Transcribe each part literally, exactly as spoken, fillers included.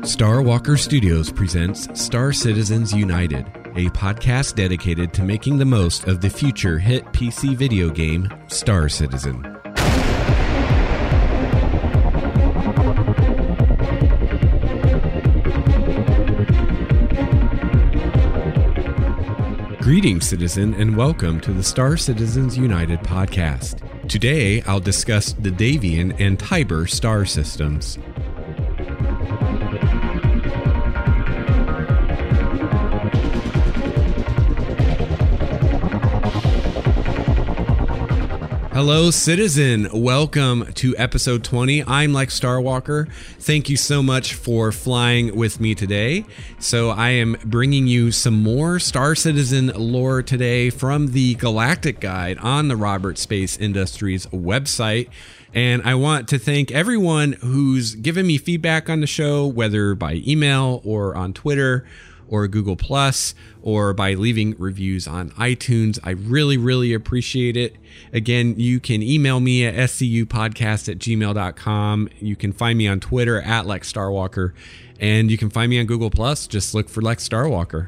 Starwalker Studios presents Star Citizens United, a podcast dedicated to making the most of the future hit P C video game, Star Citizen. Greetings, citizen, and welcome to the Star Citizens United podcast. Today, I'll discuss the Davian and Tiber star systems. Hello, citizen. Welcome to episode twenty. I'm Lex Starwalker. Thank you so much for flying with me today. So I am bringing you some more Star Citizen lore today from the Galactic Guide on the Robert Space Industries website. And I want to thank everyone who's given me feedback on the show, whether by email or on Twitter or Google Plus, or by leaving reviews on iTunes. I really, really appreciate it. Again, you can email me at s c u podcast at gmail dot com. You can find me on Twitter at Lex Starwalker, and you can find me on Google Plus. Just look for Lex Starwalker.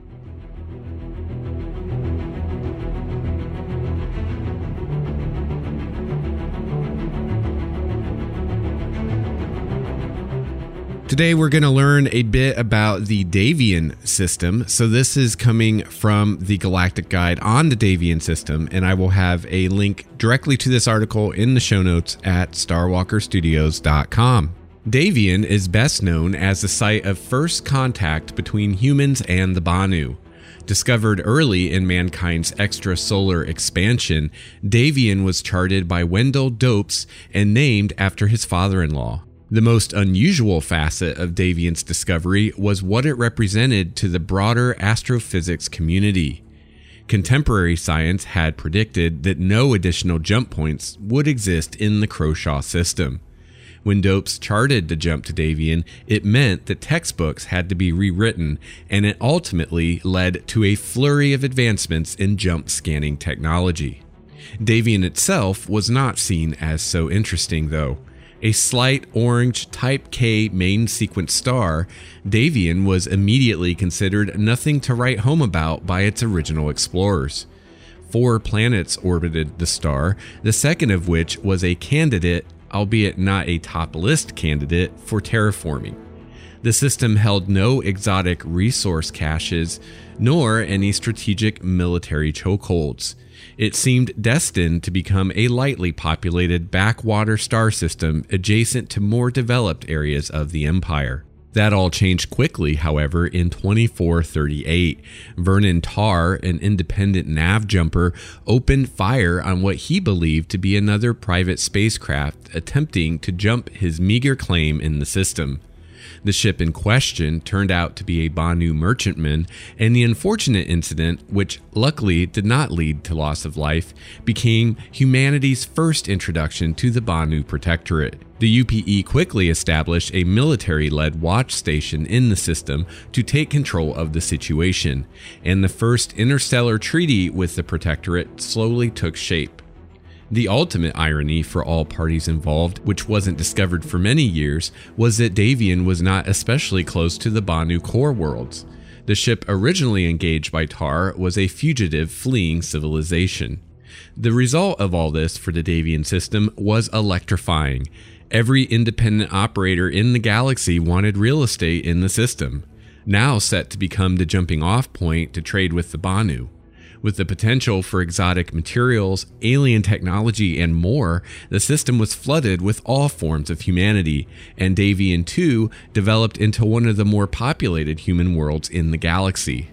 Today we're going to learn a bit about the Davian system. So this is coming from the Galactic Guide on the Davian system, and I will have a link directly to this article in the show notes at starwalker studios dot com. Davian is best known as the site of first contact between humans and the Banu. Discovered early in mankind's extrasolar expansion, Davian was charted by Wendell Dopes and named after his father-in-law. The most unusual facet of Davian's discovery was what it represented to the broader astrophysics community. Contemporary science had predicted that no additional jump points would exist in the Croshaw system. When Dopes charted the jump to Davian, it meant that textbooks had to be rewritten, and it ultimately led to a flurry of advancements in jump scanning technology. Davian itself was not seen as so interesting, though. A slight orange Type K main sequence star, Davian was immediately considered nothing to write home about by its original explorers. Four planets orbited the star, the second of which was a candidate, albeit not a top list candidate, for terraforming. The system held no exotic resource caches, nor any strategic military chokeholds. It seemed destined to become a lightly populated backwater star system adjacent to more developed areas of the Empire. That all changed quickly, however, in twenty-four thirty-eight. Vernon Tarr, an independent nav jumper, opened fire on what he believed to be another private spacecraft attempting to jump his meager claim in the system. The ship in question turned out to be a Banu merchantman, and the unfortunate incident, which luckily did not lead to loss of life, became humanity's first introduction to the Banu Protectorate. The U P E quickly established a military-led watch station in the system to take control of the situation, and the first interstellar treaty with the Protectorate slowly took shape. The ultimate irony for all parties involved, which wasn't discovered for many years, was that Davian was not especially close to the Banu core worlds. The ship originally engaged by Tarr was a fugitive fleeing civilization. The result of all this for the Davian system was electrifying. Every independent operator in the galaxy wanted real estate in the system, now set to become the jumping-off point to trade with the Banu. With the potential for exotic materials, alien technology, and more, the system was flooded with all forms of humanity, and Davian two developed into one of the more populated human worlds in the galaxy.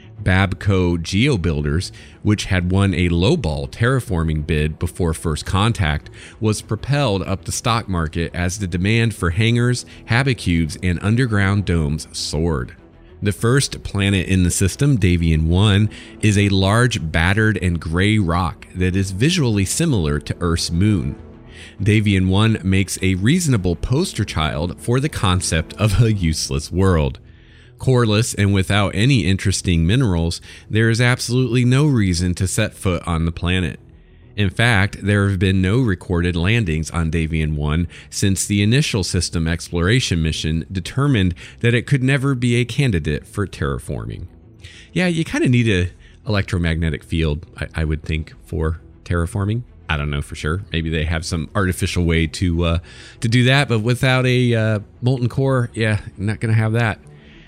Babco GeoBuilders, which had won a lowball terraforming bid before first contact, was propelled up the stock market as the demand for hangars, habicubes, and underground domes soared. The first planet in the system, Davian one, is a large, battered, and gray rock that is visually similar to Earth's moon. Davian one makes a reasonable poster child for the concept of a useless world. Coreless and without any interesting minerals, there is absolutely no reason to set foot on the planet. In fact, there have been no recorded landings on Davian one since the initial system exploration mission determined that it could never be a candidate for terraforming. Yeah, you kind of need an electromagnetic field, I, I would think, for terraforming. I don't know for sure. Maybe they have some artificial way to uh, to do that, but without a uh, molten core, yeah, not going to have that.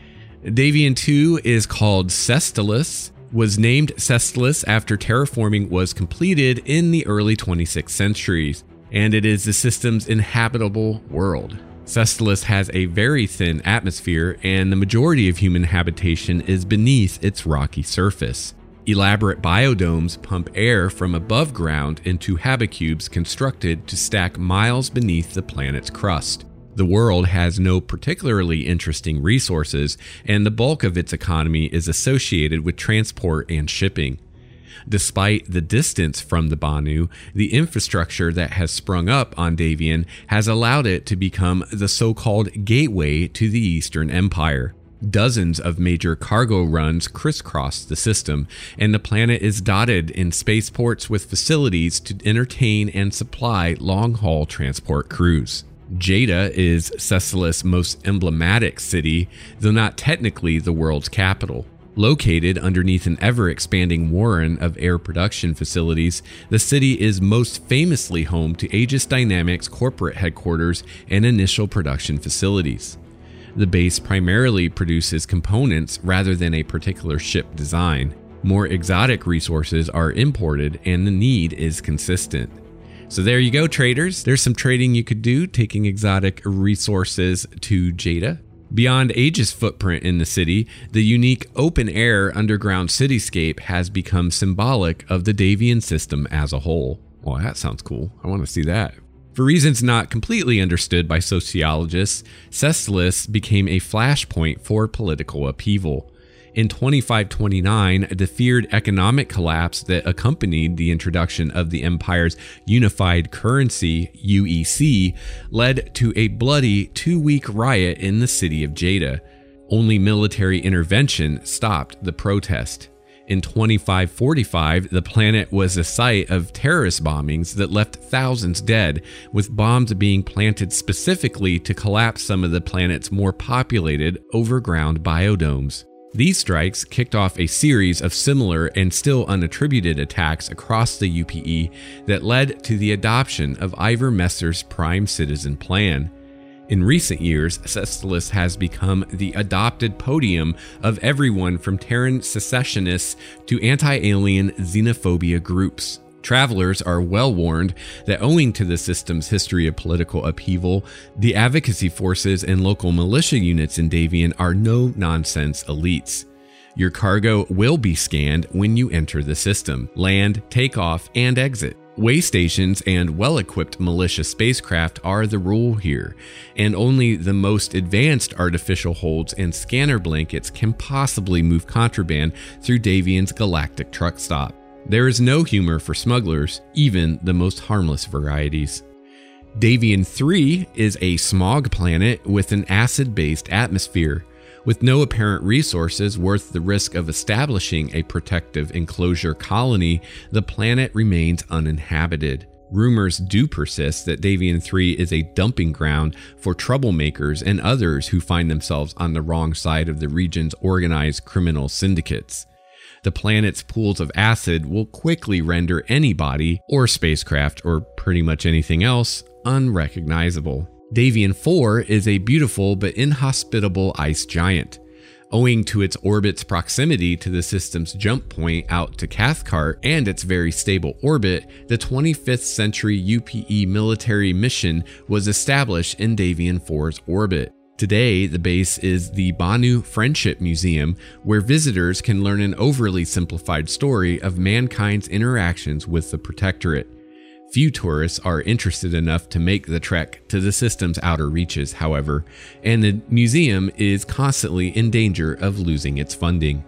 Davian two is called Sestilis, was named Sestilis after terraforming was completed in the early twenty-sixth century, and it is the system's inhabitable world. Sestilis has a very thin atmosphere, and the majority of human habitation is beneath its rocky surface. Elaborate biodomes pump air from above ground into habicubes constructed to stack miles beneath the planet's crust. The world has no particularly interesting resources, and the bulk of its economy is associated with transport and shipping. Despite the distance from the Banu, the infrastructure that has sprung up on Davian has allowed it to become the so-called gateway to the Eastern Empire. Dozens of major cargo runs crisscross the system, and the planet is dotted in spaceports with facilities to entertain and supply long-haul transport crews. Jada is Sestilis' most emblematic city, though not technically the world's capital. Located underneath an ever-expanding warren of air production facilities, the city is most famously home to Aegis Dynamics corporate headquarters and initial production facilities. The base primarily produces components rather than a particular ship design. More exotic resources are imported, and the need is consistent. So there you go, traders. There's some trading you could do, taking exotic resources to Jada. Beyond Aegis' footprint in the city, the unique open-air underground cityscape has become symbolic of the Davian system as a whole. Well, that sounds cool. I want to see that. For reasons not completely understood by sociologists, Sestilis became a flashpoint for political upheaval. In twenty-five twenty-nine, the feared economic collapse that accompanied the introduction of the empire's unified currency, U E C, led to a bloody two-week riot in the city of Jada. Only military intervention stopped the protest. In twenty-five forty-five, the planet was the site of terrorist bombings that left thousands dead, with bombs being planted specifically to collapse some of the planet's more populated overground biodomes. These strikes kicked off a series of similar and still unattributed attacks across the U P E that led to the adoption of Ivor Messer's Prime Citizen Plan. In recent years, Sestilis has become the adopted podium of everyone from Terran secessionists to anti-alien xenophobia groups. Travelers are well warned that owing to the system's history of political upheaval, the advocacy forces and local militia units in Davian are no-nonsense elites. Your cargo will be scanned when you enter the system, land, take off, and exit. Way stations and well-equipped militia spacecraft are the rule here, and only the most advanced artificial holds and scanner blankets can possibly move contraband through Davian's galactic truck stop. There is no humor for smugglers, even the most harmless varieties. Davian three is a smog planet with an acid-based atmosphere. With no apparent resources worth the risk of establishing a protective enclosure colony, the planet remains uninhabited. Rumors do persist that Davian three is a dumping ground for troublemakers and others who find themselves on the wrong side of the region's organized criminal syndicates. The planet's pools of acid will quickly render any body, or spacecraft, or pretty much anything else, unrecognizable. Davian four is a beautiful but inhospitable ice giant. Owing to its orbit's proximity to the system's jump point out to Cathcart and its very stable orbit, the twenty-fifth century U P E military mission was established in Davian four's orbit. Today, the base is the Banu Friendship Museum, where visitors can learn an overly simplified story of mankind's interactions with the Protectorate. Few tourists are interested enough to make the trek to the system's outer reaches, however, and the museum is constantly in danger of losing its funding.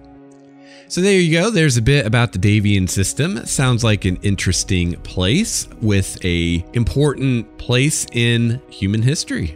So there you go. There's a bit about the Davian system. Sounds like an interesting place with a important place in human history.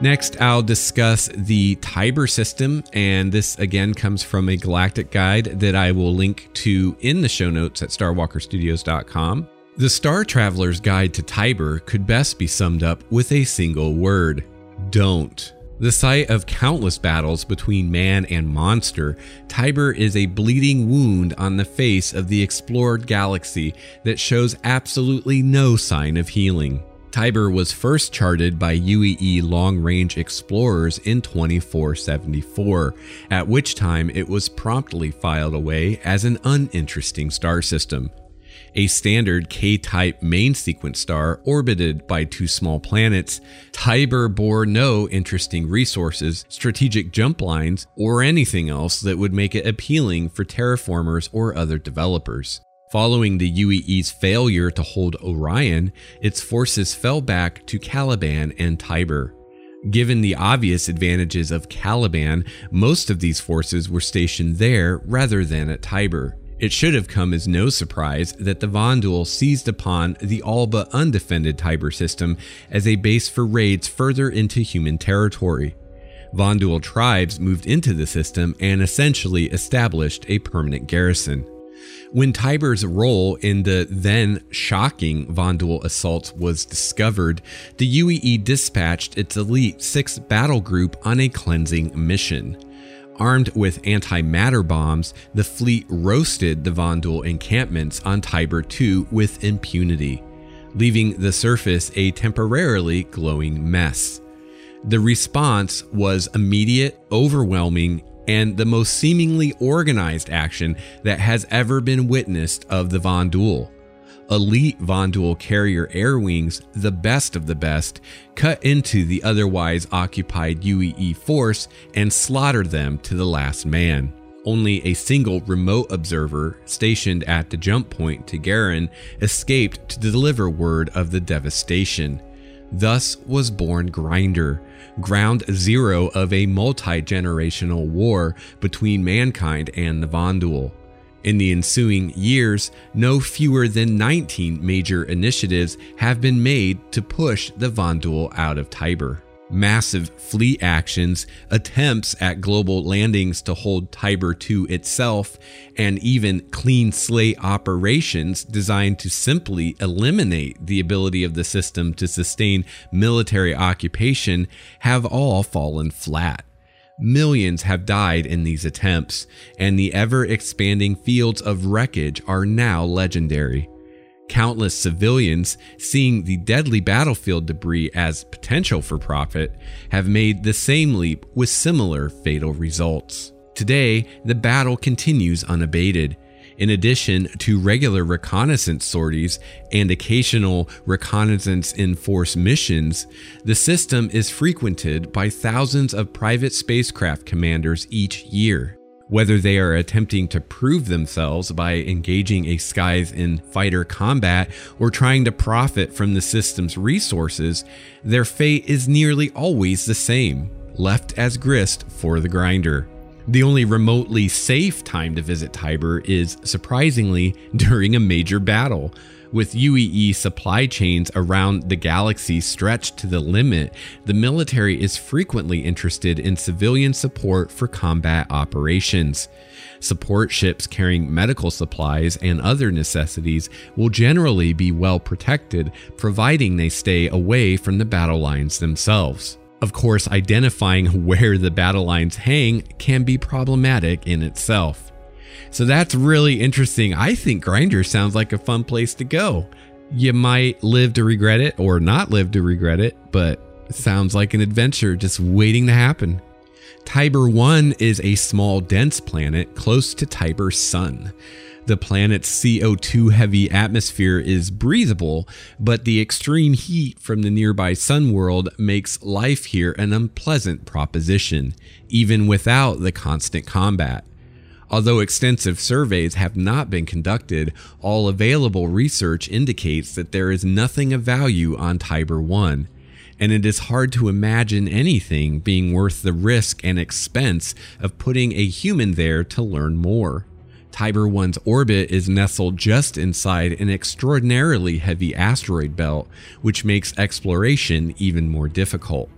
Next, I'll discuss the Tiber system, and this again comes from a galactic guide that I will link to in the show notes at star walker studios dot com. The Star Traveler's Guide to Tiber could best be summed up with a single word: don't. The site of countless battles between man and monster, Tiber is a bleeding wound on the face of the explored galaxy that shows absolutely no sign of healing. Tiber was first charted by U E E long-range explorers in twenty-four seventy-four, at which time it was promptly filed away as an uninteresting star system. A standard K-type main sequence star orbited by two small planets, Tiber bore no interesting resources, strategic jump lines, or anything else that would make it appealing for terraformers or other developers. Following the U E E's failure to hold Orion, its forces fell back to Caliban and Tiber. Given the obvious advantages of Caliban, most of these forces were stationed there rather than at Tiber. It should have come as no surprise that the Vondul seized upon the all but undefended Tiber system as a base for raids further into human territory. Vondul tribes moved into the system and essentially established a permanent garrison. When Tiber's role in the then shocking Vondul assaults was discovered, the U E E dispatched its elite sixth battle group on a cleansing mission. Armed with antimatter bombs, the fleet roasted the Vondul encampments on Tiber two with impunity, leaving the surface a temporarily glowing mess. The response was immediate, overwhelming, and the most seemingly organized action that has ever been witnessed of the Vondul. Elite Vondul carrier air wings, the best of the best, cut into the otherwise occupied U E E force and slaughtered them to the last man. Only a single remote observer stationed at the jump point to Garen escaped to deliver word of the devastation. Thus was born Grindr, ground zero of a multi-generational war between mankind and the Vondul. In the ensuing years, no fewer than nineteen major initiatives have been made to push the Vondul out of Tiber. Massive fleet actions, attempts at global landings to hold Tiber two itself, and even clean slate operations designed to simply eliminate the ability of the system to sustain military occupation have all fallen flat. Millions have died in these attempts, and the ever-expanding fields of wreckage are now legendary. Countless civilians, seeing the deadly battlefield debris as potential for profit, have made the same leap with similar fatal results. Today, the battle continues unabated. In addition to regular reconnaissance sorties and occasional reconnaissance in force missions, the system is frequented by thousands of private spacecraft commanders each year. Whether they are attempting to prove themselves by engaging a Skies in fighter combat or trying to profit from the system's resources, their fate is nearly always the same: left as grist for the grinder. The only remotely safe time to visit Tiber is, surprisingly, during a major battle. With U E E supply chains around the galaxy stretched to the limit, the military is frequently interested in civilian support for combat operations. Support ships carrying medical supplies and other necessities will generally be well protected, providing they stay away from the battle lines themselves. Of course, identifying where the battle lines hang can be problematic in itself. So that's really interesting. I think Grindr sounds like a fun place to go. You might live to regret it or not live to regret it, but it sounds like an adventure just waiting to happen. Tiber one is a small, dense planet close to Tiber's sun. The planet's C O two heavy atmosphere is breathable, but the extreme heat from the nearby sun world makes life here an unpleasant proposition, even without the constant combat. Although extensive surveys have not been conducted, all available research indicates that there is nothing of value on Tiber one, and it is hard to imagine anything being worth the risk and expense of putting a human there to learn more. Tiber one's orbit is nestled just inside an extraordinarily heavy asteroid belt, which makes exploration even more difficult.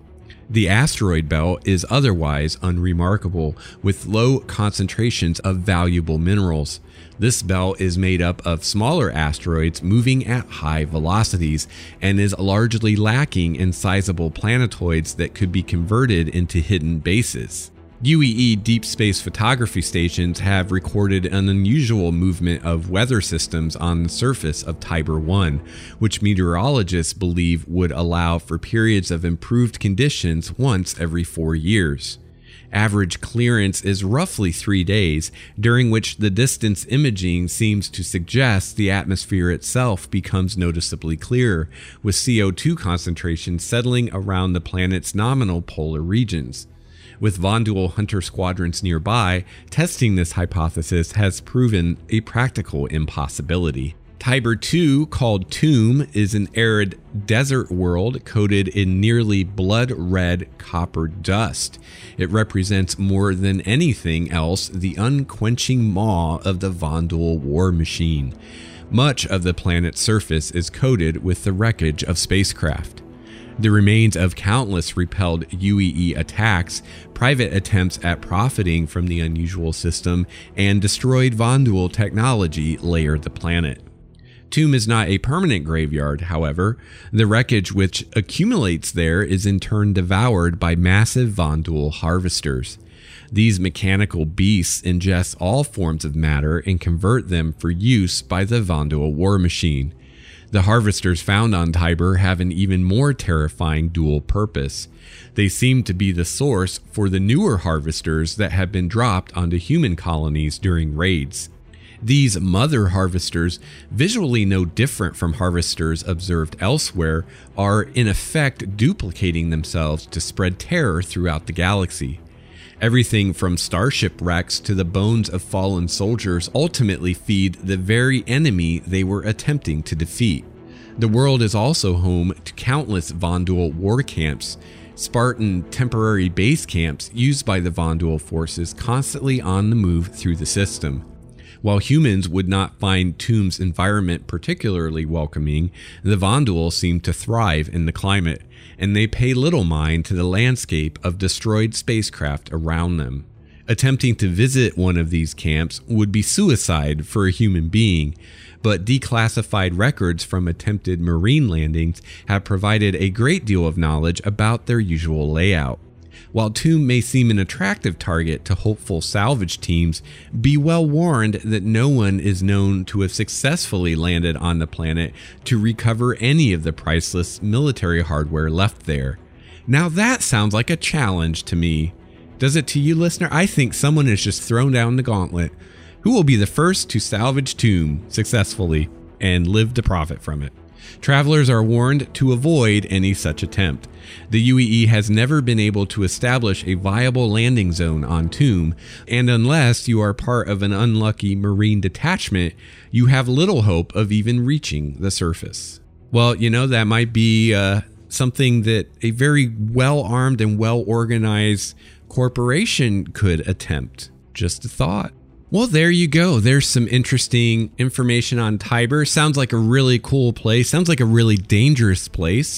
The asteroid belt is otherwise unremarkable, with low concentrations of valuable minerals. This belt is made up of smaller asteroids moving at high velocities and is largely lacking in sizable planetoids that could be converted into hidden bases. U E E deep space photography stations have recorded an unusual movement of weather systems on the surface of Tiber one, which meteorologists believe would allow for periods of improved conditions once every four years. Average clearance is roughly three days, during which the distance imaging seems to suggest the atmosphere itself becomes noticeably clearer, with C O two concentrations settling around the planet's nominal polar regions. With Von Duel hunter squadrons nearby, testing this hypothesis has proven a practical impossibility. Tiber two, called Tomb, is an arid desert world coated in nearly blood-red copper dust. It represents more than anything else the unquenching maw of the Von Duel war machine. Much of the planet's surface is coated with the wreckage of spacecraft. The remains of countless repelled U E E attacks, private attempts at profiting from the unusual system, and destroyed Von Duel technology layer the planet. Tomb is not a permanent graveyard, however. The wreckage which accumulates there is in turn devoured by massive Von Duel harvesters. These mechanical beasts ingest all forms of matter and convert them for use by the Von Duel war machine. The harvesters found on Tiber have an even more terrifying dual purpose. They seem to be the source for the newer harvesters that have been dropped onto human colonies during raids. These mother harvesters, visually no different from harvesters observed elsewhere, are in effect duplicating themselves to spread terror throughout the galaxy. Everything from starship wrecks to the bones of fallen soldiers ultimately feed the very enemy they were attempting to defeat. The world is also home to countless Von Duel war camps, Spartan temporary base camps used by the Von Duel forces constantly on the move through the system. While humans would not find Tomb's environment particularly welcoming, the Von Duel seem to thrive in the climate, and they pay little mind to the landscape of destroyed spacecraft around them. Attempting to visit one of these camps would be suicide for a human being, but declassified records from attempted marine landings have provided a great deal of knowledge about their usual layout. While Tomb may seem an attractive target to hopeful salvage teams, be well warned that no one is known to have successfully landed on the planet to recover any of the priceless military hardware left there. Now that sounds like a challenge to me. Does it to you, listener? I think someone has just thrown down the gauntlet. Who will be the first to salvage Tomb successfully and live to profit from it? Travelers are warned to avoid any such attempt. The U E E has never been able to establish a viable landing zone on Tomb, and unless you are part of an unlucky marine detachment, you have little hope of even reaching the surface. Well, you know, that might be uh, something that a very well-armed and well-organized corporation could attempt. Just a thought. Well, there you go. There's some interesting information on Tiber. Sounds like a really cool place. Sounds like a really dangerous place.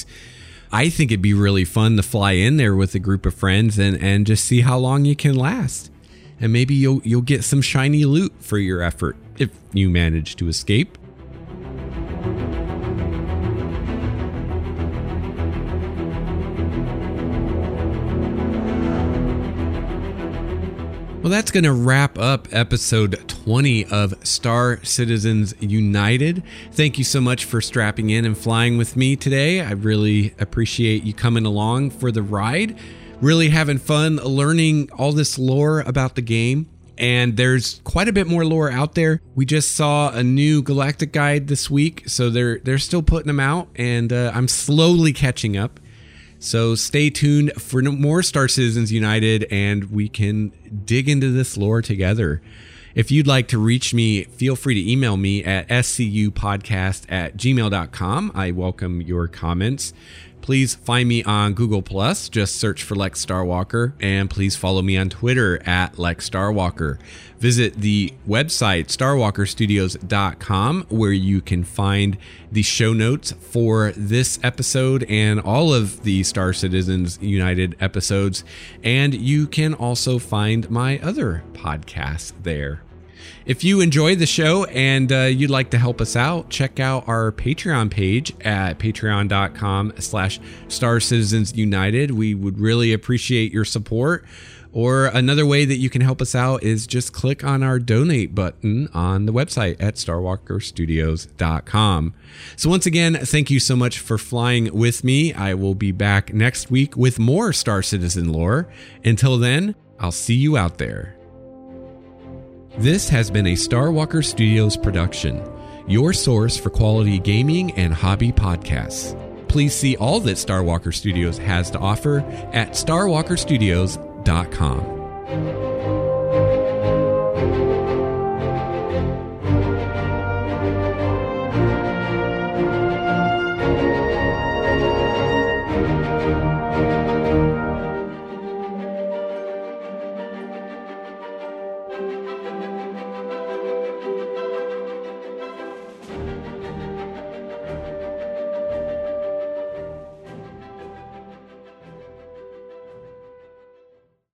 I think it'd be really fun to fly in there with a group of friends and, and just see how long you can last. And maybe you'll you'll get some shiny loot for your effort if you manage to escape. Well, that's going to wrap up episode twenty of Star Citizens United. Thank you so much for strapping in and flying with me today. I really appreciate you coming along for the ride. Really having fun learning all this lore about the game. And there's quite a bit more lore out there. We just saw a new Galactic Guide this week, so they're they're still putting them out, and uh, I'm slowly catching up. So stay tuned for more Star Citizens United, and we can dig into this lore together. If you'd like to reach me, feel free to email me at scupodcast at gmail dot com. I welcome your comments. Please find me on Google Plus. Just search for Lex Starwalker, and please follow me on Twitter at Lex Starwalker. Visit the website starwalker studios dot com, where you can find the show notes for this episode and all of the Star Citizens United episodes. And you can also find my other podcasts there. If you enjoy the show and uh, you'd like to help us out, check out our Patreon page at patreon dot com slash Star Citizens United. We would really appreciate your support. Or another way that you can help us out is just click on our donate button on the website at starwalker studios dot com. So once again, thank you so much for flying with me. I will be back next week with more Star Citizen lore. Until then, I'll see you out there. This has been a Starwalker Studios production, your source for quality gaming and hobby podcasts. Please see all that Starwalker Studios has to offer at starwalker studios dot com.